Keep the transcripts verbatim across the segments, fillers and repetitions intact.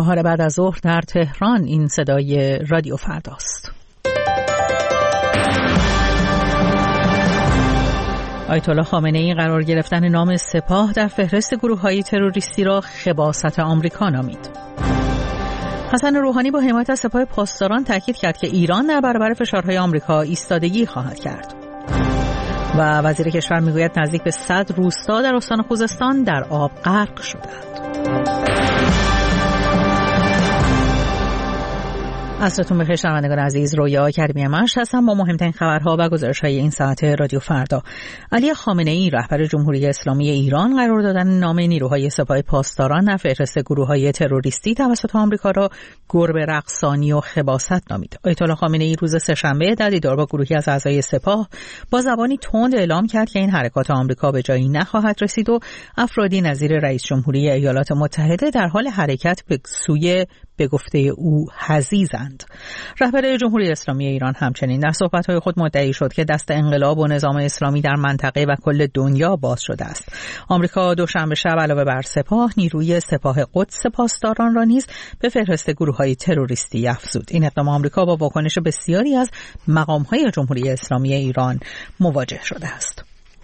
چهار بعد از ظهر در تهران. این صدای رادیو فرداست. آیت الله خامنه‌ای قرار گرفتن نام سپاه در فهرست گروه‌های تروریستی را خباثت آمریکا نامید. حسن روحانی با حمایت از سپاه پاسداران تاکید کرد که ایران در برابر فشارهای آمریکا ایستادگی خواهد کرد. و وزیر کشور میگوید نزدیک به صد روستا در استان خوزستان در آب غرق شدند. عصرتون بخیر شنوندگان عزیز، رویا کریمی مشت هستم با مهمترین خبرها و گزارش‌های این ساعت رادیو فردا. علی خامنه‌ای رهبر جمهوری اسلامی ایران قرار دادن نام نیروهای سپاه پاسداران در فهرست گروه‌های تروریستی توسط آمریکا را گربه رقصانی و خباثت نامید. آیت الله خامنه‌ای روز سه‌شنبه در دیدار با گروهی از اعضای سپاه با زبانی تند اعلام کرد که این حرکات آمریکا به جایی نخواهد رسید و افرادی نظیر رئیس جمهوری ایالات متحده در حال حرکت به سوی به گفته او حزیزند. رهبر جمهوری اسلامی ایران همچنین در صحبت‌های خود مدعی شد که دست انقلاب و نظام اسلامی در منطقه و کل دنیا باز شده است. آمریکا دوشنبه شب علاوه بر سپاه نیروی سپاه قدس پاسداران را نیز به فهرست گروه‌های تروریستی افزود. این اقدام آمریکا با واکنش بسیاری از مقام‌های جمهوری اسلامی ایران مواجه شده است.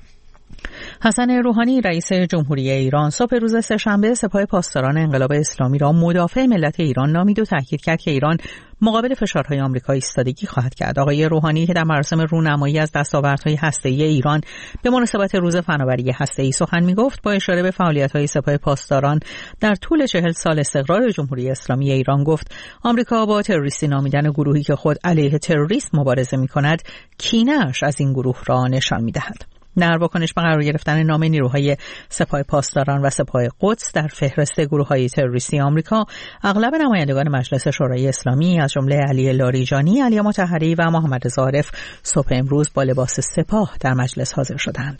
حسن روحانی رئیس جمهوری ایران صبح روز سه‌شنبه سپاه پاسداران انقلاب اسلامی را مدافع ملت ایران نامید و تاکید کرد که ایران مقابل فشارهای آمریکا ایستادگی خواهد کرد. آقای روحانی که در مراسم رونمایی از دستاوردهای هسته‌ای ایران به مناسبت روز فناوری هسته‌ای سخن می‌گفت، با اشاره به فعالیت‌های سپاه پاسداران در طول چهل سال استقرار جمهوری اسلامی ایران گفت آمریکا با تروریستی نامیدن گروهی که خود علیه تروریسم مبارزه می‌کند کینه‌اش از این گروه را نشان می‌دهد. در واکنش به قرار گرفتن نام نیروهای سپاه پاسداران و سپاه قدس در فهرست گروه‌های تروریستی آمریکا، اغلب نمایندگان مجلس شورای اسلامی از جمله علی لاریجانی، علی مطهری و محمد رضا عارف صبح امروز با لباس سپاه در مجلس حاضر شدند.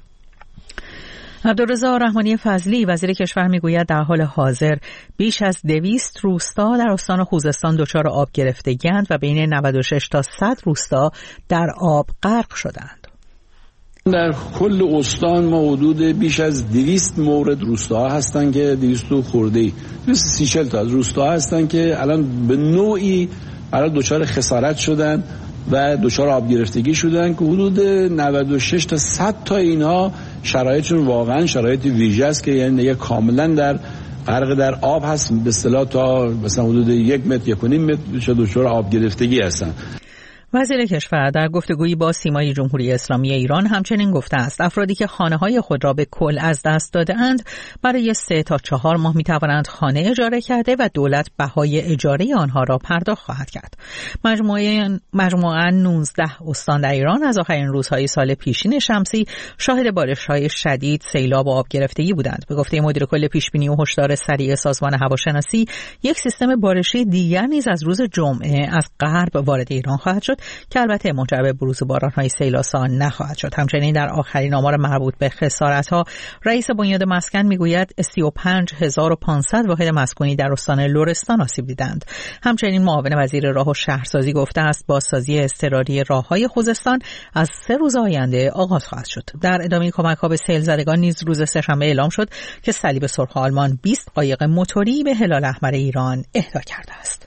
عبدالرضا رحمانی فضلی وزیر کشور میگوید در حال حاضر بیش از دویست روستا در استان خوزستان دچار آب گرفتگی‌اند و بین نود و شش تا صد روستا در آب غرق شدند. در کل استان ما حدود بیش از دویست مورد روستاها هستن که دویست و خورده‌ای دویست و سی چهل تا روستاها هستن که الان به نوعی الان دچار خسارت شدن و دچار آب گرفتگی شدن که حدود نود و شش تا صد تا اینها شرایطشون واقعا شرایط ویژه است که یعنی دیگه کاملا در غرق در آب هست، به اصطلاح تا مثلا حدود یک متر یک و نیم متر دچار آب گرفتگی هستن. وزیر کشور در گفتگویی با سیمای جمهوری اسلامی ایران همچنین گفته است افرادی که خانه‌های خود را به کل از دست داده‌اند برای سه تا چهار ماه می‌توانند خانه اجاره کرده و دولت بهای اجاره آنها را پرداخت خواهد کرد. مجموعاً مجموعاً نوزده استان در ایران از آخرین روزهای سال پیشین شمسی شاهد بارش‌های شدید، سیلاب و آب گرفتگی بودند. به گفته مدیر کل پیشبینی و هشدار سریع سازمان هواشناسی، یک سیستم بارشی دیگر نیز از روز جمعه از غرب وارد ایران خواهد شد که البته منجر به بروز باران‌های سیل‌آسا نخواهد شد. همچنین در آخرین آمار مربوط به خسارت‌ها، رئیس بنیاد مسکن میگوید سی و پنج هزار و پانصد واحد مسکونی در استان لرستان آسیب دیدند. همچنین معاون وزیر راه و شهرسازی گفته است بازسازی اضطراری راه‌های خوزستان از سه روز آینده آغاز خواهد شد. در ادامه کمک‌ها به سیل زدگان نیز روز سه‌شنبه اعلام شد که صلیب سرخ آلمان بیست قایق موتوری به هلال احمر ایران اهدا کرده است.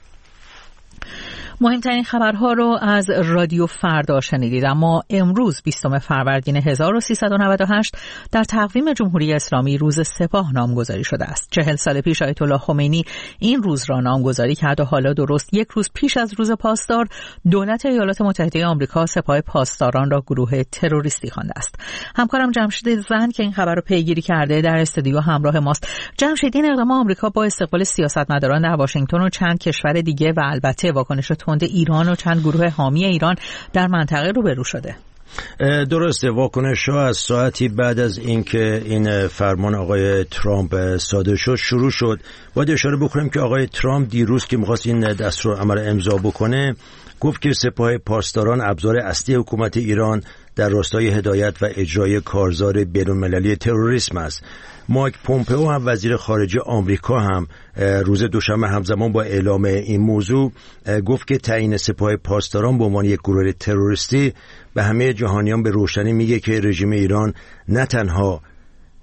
مهمترین خبرها رو از رادیو فردا شنیدید. اما امروز بیستم فروردین هزار و سیصد و نود و هشت در تقویم جمهوری اسلامی روز سپاه نامگذاری شده است. چهل سال پیش آیت الله خمینی این روز را نامگذاری کرد و حالا درست یک روز پیش از روز پاسدار دولت ایالات متحده آمریکا سپاه پاسداران را گروه تروریستی خوانده است. همکارم جمشید زند که این خبر رو پیگیری کرده در استودیو همراه ماست. جمشید، این اقدام آمریکا با استقبال سیاستمداران در واشنگتن و چند کشور دیگه و البته واکنش تند ایران و چند گروه حامی ایران در منطقه روبرو شده. درسته، واکنش ها از ساعتی بعد از اینکه این فرمان آقای ترامپ صادر شد شروع شد. باید اشاره بکنیم که آقای ترامپ دیروز که می‌خواست این دستورالعمل امضا بکنه گفت که سپاه پاسداران ابزار اصلی حکومت ایران در راستای هدایت و اجرای کارزار بین‌المللی تروریسم است. مایک پومپئو هم وزیر خارجه آمریکا هم روز دوشنبه همزمان با اعلام این موضوع گفت که تعیین سپاه پاسداران به عنوان یک گروه تروریستی به همه جهانیان به روشنی میگه که رژیم ایران نه تنها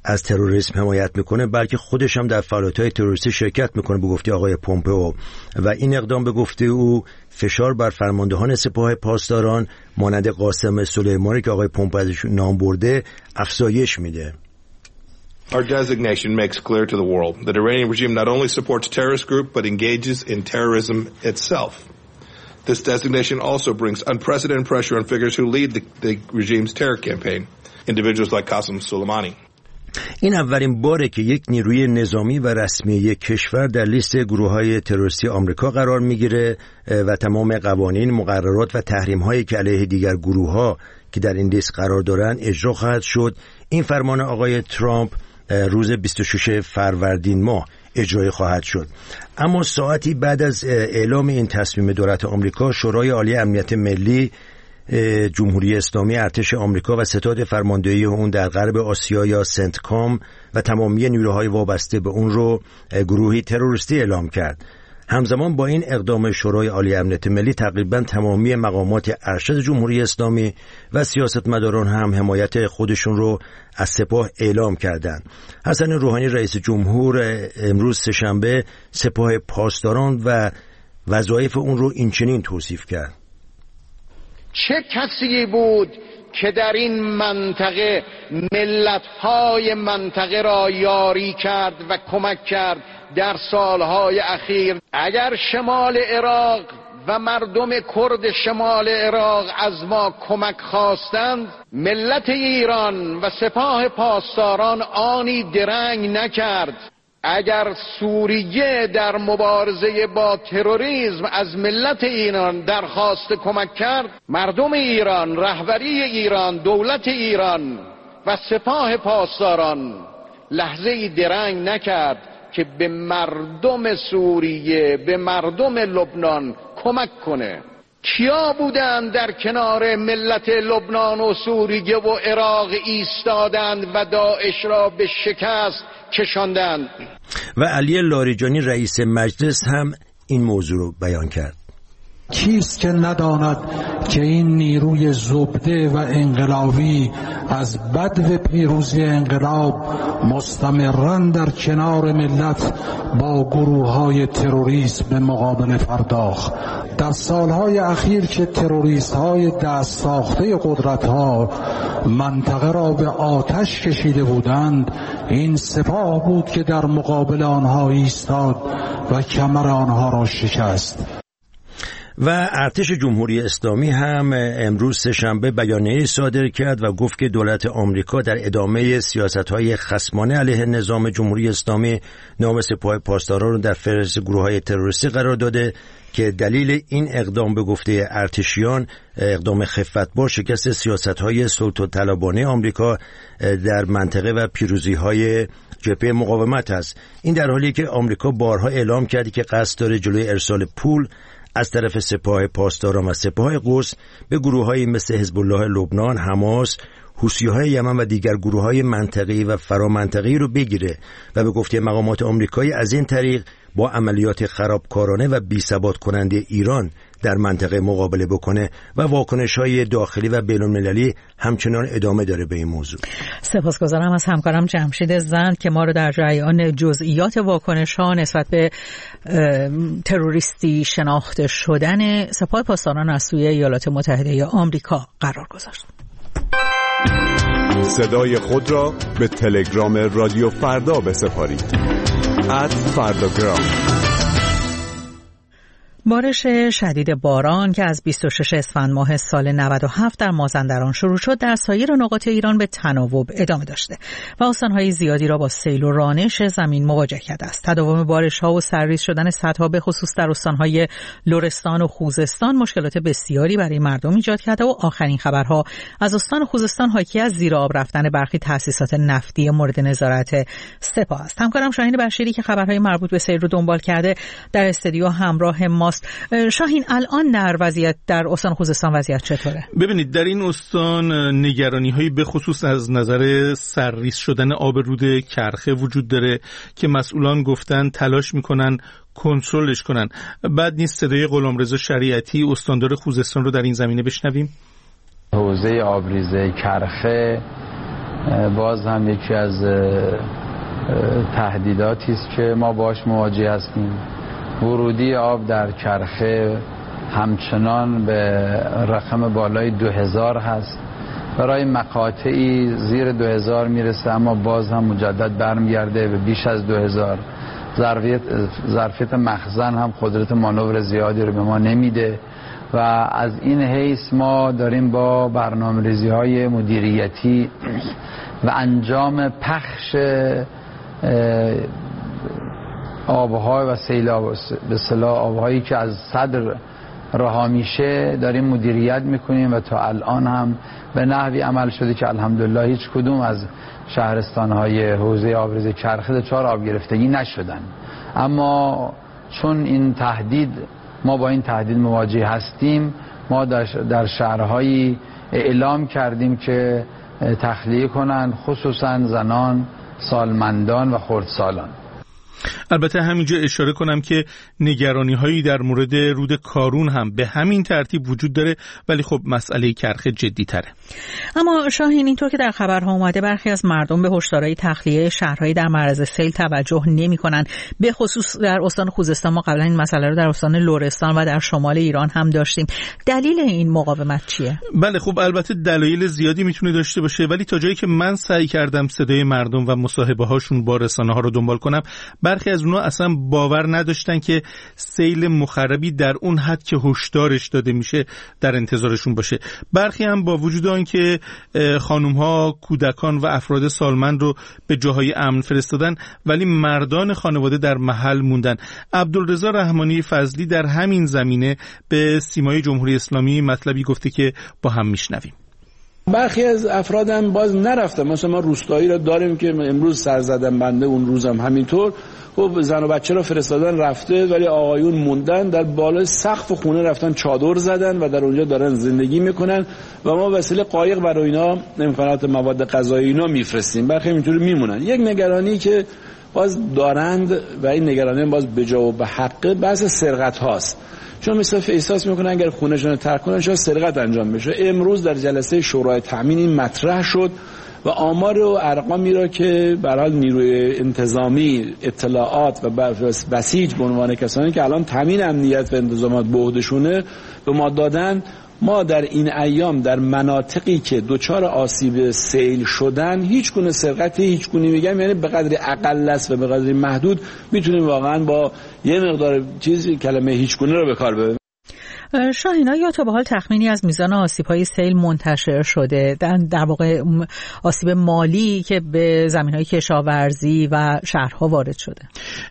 از تروریسم حمایت میکنه، بلکه خودش هم در فعالیت‌های تروریستی شرکت میکنه به گفته آقای پومپئو، و این اقدام به گفته او فشار بر فرماندهان سپاه پاسداران مانند قاسم سلیمانی که آقای پومپئو ازش نام برده افزایش میده. Our designation makes clear to the world that the Iranian regime not only supports a terrorist group but engages in terrorism itself. This designation also brings unprecedented pressure on figures who lead the, the regime's terror campaign, individuals like Qasem Soleimani. این اولین باره که یک نیروی نظامی و رسمی یک کشور در لیست گروه‌های تروریستی آمریکا قرار میگیره و تمام قوانین، مقررات و تحریم‌هایی که علیه دیگر گروه‌ها که در این لیست قرار دارن اجرا خواهد شد. این فرمان آقای ترامپ روز بیست و ششم فروردین ماه اجرای خواهد شد. اما ساعتی بعد از اعلام این تصمیم دولت آمریکا، شورای عالی امنیت ملی جمهوری اسلامی ارتش آمریکا و ستاد فرماندهی اون در غرب آسیا یا سنتکام و تمامی نیروهای وابسته به اون رو گروهی تروریستی اعلام کرد. همزمان با این اقدام شورای عالی امنیت ملی تقریبا تمامی مقامات ارشد جمهوری اسلامی و سیاستمداران هم حمایت خودشون رو از سپاه اعلام کردند. حسن روحانی رئیس جمهور امروز سه‌شنبه سپاه پاسداران و وظایف اون رو اینچنین توصیف کرد: چه کسی بود که در این منطقه ملت‌های منطقه را یاری کرد و کمک کرد در سالهای اخیر؟ اگر شمال عراق و مردم کرد شمال عراق از ما کمک خواستند، ملت ایران و سپاه پاسداران آنی درنگ نکرد. اگر سوریه در مبارزه با تروریسم از ملت ایران درخواست کمک کرد، مردم ایران، رهبری ایران، دولت ایران و سپاه پاسداران لحظه‌ای درنگ نکرد که به مردم سوریه، به مردم لبنان کمک کنه. کیا بودند در کنار ملت لبنان و سوریه و عراق ایستادند و داعش را به شکست کشاندند؟ و علی لاریجانی رئیس مجلس هم این موضوع رو بیان کرد: کیست که نداند که این نیروی زبده و انقلابی از بدو پیروزی انقلاب مستمراً در کنار ملت با گروه‌های تروریست به مقابله پرداخت. در سالهای اخیر که تروریست‌های دست ساخته قدرت‌ها منطقه را به آتش کشیده بودند، این سپاه بود که در مقابل آنها ایستاد و کمر آنها را شکست. و ارتش جمهوری اسلامی هم امروز سه‌شنبه بیانیه‌ای صادر کرد و گفت که دولت آمریکا در ادامه سیاست‌های خصمانه علیه نظام جمهوری اسلامی نام سپاه پاسداران رو در فهرست گروه‌های تروریستی قرار داده که دلیل این اقدام به گفته ارتشیان اقدام خفت‌بار شکست سیاست‌های سلطه‌طلبانه آمریکا در منطقه و پیروزی‌های جبهه مقاومت است. این در حالی که آمریکا بارها اعلام کرده که قصد داره جلوی ارسال پول از طرف سپاه پاسداران و سپاه قدس به گروه‌های مثل حزب الله لبنان، حماس، حوثی‌های یمن و دیگر گروه‌های منطقه‌ای و فرامنطقه‌ای رو بگیره و به گفته مقامات آمریکایی از این طریق با عملیات خرابکارانه و بی‌ثبات کننده ایران در منطقه مقابله بکنه و واکنش‌های داخلی و بین‌المللی همچنان ادامه داره به این موضوع. سپاسگزارم از همکارم جمشید زند که ما رو در جریان جزئیات واکنش‌ها نسبت به تروریستی شناخته شدن سپاه پاسداران از سوی ایالات متحده آمریکا قرار گذاشت. صدای خود را به تلگرام رادیو فردا بسپارید. ات فرداگرام. بارش شدید باران که از بیست و ششم اسفند ماه سال نود و هفت در مازندران شروع شد در سایر نقاط ایران به تناوب ادامه داشته و استان‌های زیادی را با سیل و رانش زمین مواجه کرده است. تداوم بارش‌ها و سرریز شدن سدها به خصوص در استان‌های لرستان و خوزستان مشکلات بسیاری برای مردم ایجاد کرده و آخرین خبرها از استان خوزستان حاکی از زیر آب رفتن برخی تأسیسات نفتی مورد نظارت سپاه است. همکارم شاهین بشیری که خبرهای مربوط به سیل رو دنبال کرده در استودیو همراه ما. شاهین، الان در وضعیت در استان خوزستان وضعیت چطوره؟ ببینید در این استان نگرانی‌هایی به خصوص از نظر سرریز شدن آب رود کرخه وجود داره که مسئولان گفتن تلاش میکنن کنترلش کنن. بعد نیست صدای غلامرضا شریعتی استاندار خوزستان رو در این زمینه بشنویم. حوزه آبریزه کرخه باز هم یکی از تهدیداتی است که ما باش مواجه هستیم. ورودی آب در کرخه همچنان به رقم بالای دو هزار هست، برای مقاطعی زیر دو هزار میرسه اما باز هم مجدد برمیگرده به بیش از دو هزار. ظرفیت ظرفیت مخزن هم قدرت مانور زیادی رو به ما نمیده و از این حیث ما داریم با برنامه‌ریزی های مدیریتی و انجام پخش آبهای و سیلاب به اصطلاح آبهایی که از صدر رها میشه داریم مدیریت میکنیم و تا الان هم به نحوی عمل شده که الحمدلله هیچ کدوم از شهرستانهای حوزه آبریز کرخه دچار آب گرفتگی نشدن. اما چون این تهدید ما با این تهدید مواجه هستیم، ما در شهرهایی اعلام کردیم که تخلیه کنند، خصوصا زنان، سالمندان و خردسالان. البته همینجا اشاره کنم که نگرانی هایی در مورد رود کارون هم به همین ترتیب وجود داره، ولی خب مسئله کرخه جدی تره. اما شاهین، اینطور که در خبرها اومده برخی از مردم به هشدارهای تخلیه شهرهایی در معرض سیل توجه نمی کنن. به خصوص در استان خوزستان ما قبلا این مسئله رو در استان لرستان و در شمال ایران هم داشتیم. دلیل این مقاومت چیه؟ بله خب البته دلایل زیادی میتونه داشته باشه، ولی تا جایی که من سعی کردم صدای مردم و مصاحبه هاشون با رسانه ها رو دنبال کنم، برخی از اونها اصلا باور نداشتن که سیل مخربی در اون حد که هشدارش داده میشه در انتظارشون باشه. برخی هم با وجود آن که خانوم‌ها، کودکان و افراد سالمند رو به جاهای امن فرستادن، ولی مردان خانواده در محل موندن. عبدالرضا رحمانی فضلی در همین زمینه به سیمای جمهوری اسلامی مطلبی گفته که با هم میشنویم. برخی از افراد هم باز نرفتن. مثلا ما روستایی رو داریم که امروز سر زدن بنده، اون روزم همینطور. خب زن و بچه رو فرستادن رفته، ولی آقایون موندن در بالای سقف خونه، رفتن چادر زدن و در اونجا دارن زندگی میکنن و ما وسیله قایق برای اینا، امکانات مواد غذایی اینا میفرستیم. برخی اینطوری میمونن. یک نگرانی که باز دارند و این نگرانی باز به جا و به حق بحث سرقت هاست. چون مثلا احساس میکنن اگر خونه‌شون رو ترک کنن شاید سرقت انجام بشه. امروز در جلسه شورای تامین این مطرح شد و آمار و ارقامی را که برای نیروی انتظامی، اطلاعات و بسیج به عنوان کسانی که الان تامین امنیت و انتظامات به عهده‌شونه به ما دادن، ما در این ایام در مناطقی که دچار آسیب سیل شدن هیچ گونه سرقتی، هیچ گونه میگم یعنی به قدری اقل است و به قدری محدود میتونیم واقعا با یه مقدار چیزی کلمه هیچ گونه رو به کار ببریم. شاهینا، یا تا به حال تخمینی از میزان آسیب‌های سیل منتشر شده، در, در واقع آسیب مالی که به زمین‌های کشاورزی و شهرها وارد شده؟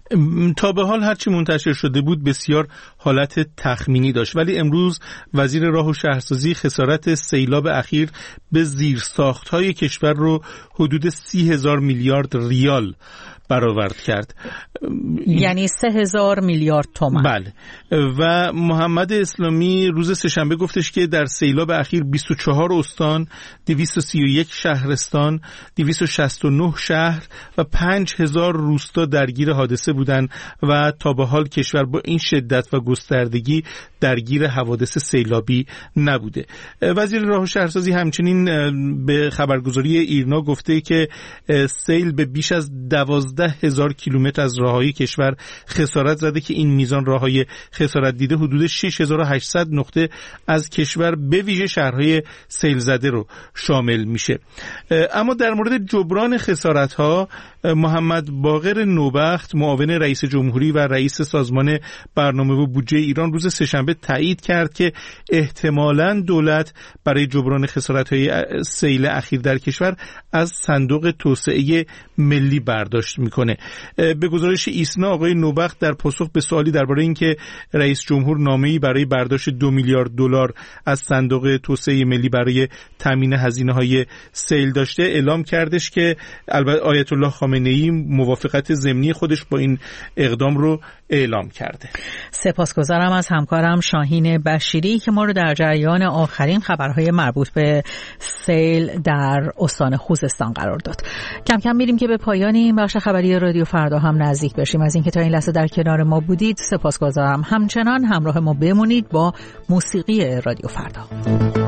تا به حال هرچی منتشر شده بود بسیار حالت تخمینی داشت، ولی امروز وزیر راه و شهرسازی خسارت سیلاب اخیر به زیرساخت‌های کشور رو حدود سی هزار میلیارد ریال برآورد کرد، یعنی سه هزار میلیارد تومان. بله. و محمد اسلامی روز سه‌شنبه گفتش که در سیلاب اخیر بیست و چهار استان، دویست و سی و یک شهرستان، دویست و شصت و نه شهر و پنج هزار روستا درگیر حادثه بودند و تا به حال کشور با این شدت و گستردگی درگیر حوادث سیلابی نبوده. وزیر راه و شهرسازی همچنین به خبرگزاری ایرنا گفته که سیل به بیش از دوازده هزار کیلومتر از راههای کشور خسارت زده که این میزان راههای خسارت دیده حدود شش هزار و هشتصد نقطه از کشور به ویژه شهرهای سیل زده رو شامل میشه. اما در مورد جبران خسارت ها، محمد باقر نوبخت معاون رئیس جمهوری و رئیس سازمان برنامه و بودجه ایران روز سه‌شنبه تایید کرد که احتمالاً دولت برای جبران خسارت‌های سیل اخیر در کشور از صندوق توسعه ملی برداشت میکنه. به گزارش ایسنا، آقای نوبخت در پاسخ به سوالی درباره اینکه رئیس جمهور نامه‌ای برای برداشت دو میلیارد دلار از صندوق توسعه ملی برای تامین هزینه‌های سیل داشته، اعلام کردش که البته آیت الله خامنه‌ای موافقت ضمنی خودش با این اقدام رو اعلام کرده. سپاسگزارم از همکارم شاهین بشیری که ما رو در جریان آخرین خبرهای مربوط به سیل در استان خوزستان قرار داد. کم کم میریم که به پایان این بخش خبری رادیو فردا هم نزدیک بشیم. از اینکه تا این لحظه در کنار ما بودید سپاسگزارم. همچنان همراه ما بمونید با موسیقی رادیو فردا.